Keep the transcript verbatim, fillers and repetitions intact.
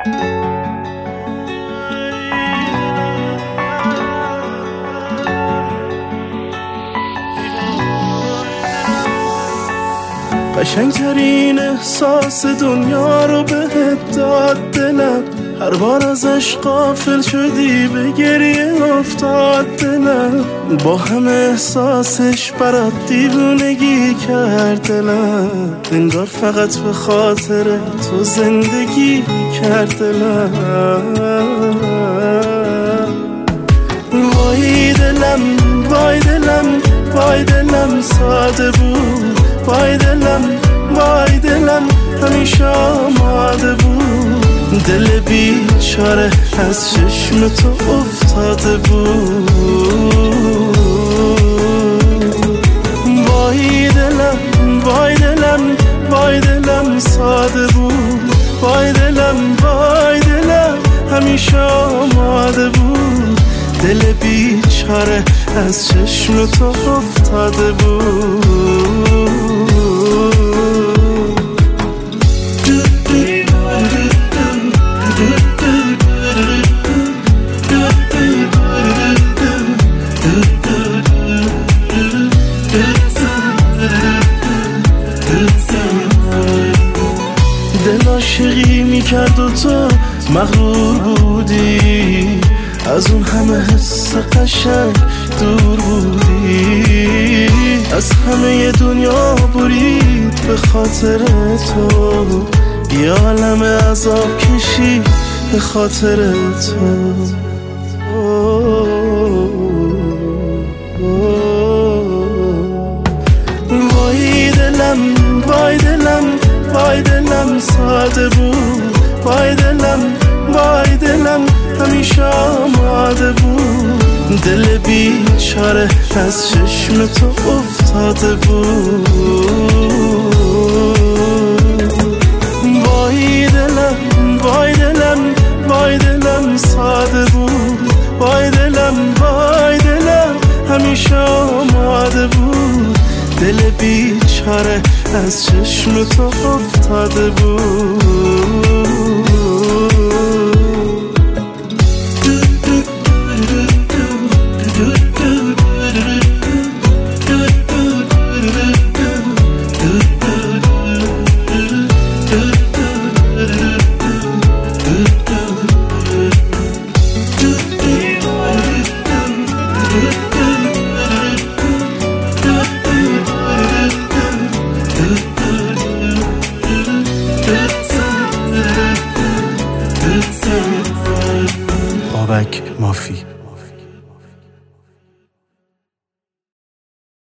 قشنگترین احساس دنیا رو بهت داد دلم، هر بار ازش غافل شدی به گریه افتاد دلم، با همه احساسش برات دیوونگی کرد دلم، انگار فقط به خاطر تو زندگی کرد دلم. وای دلم وای دلم وای دلم ساده بود، وای دلم وای دلم همیشه آماده بود، دل بیچاره از چشم تو افتاده بود. وای دلم وای دلم وای دلم ساده بود، وای دلم وای دلم همیشه آماده بود، دل بیچاره از چشم تو افتاده بود. دل عاشقی میکرد و تو مغرور بودی، از اون همه حس قشنگ دور بودی، از همه دنیا برید به خاطر تو، یه عالم عذاب کشید به خاطر تو. وای دلم وای دلم وای دلم ساده بود، وای دلم وای دلم همیشه آماده بود، دل بیچاره از چشم تو افتاده بود. وای دلم وای دلم وای دلم ساده بود، وای دلم وای دلم همیشه آماده بود، دل بیچاره از چشم تو افتاده بود. بابک مافی.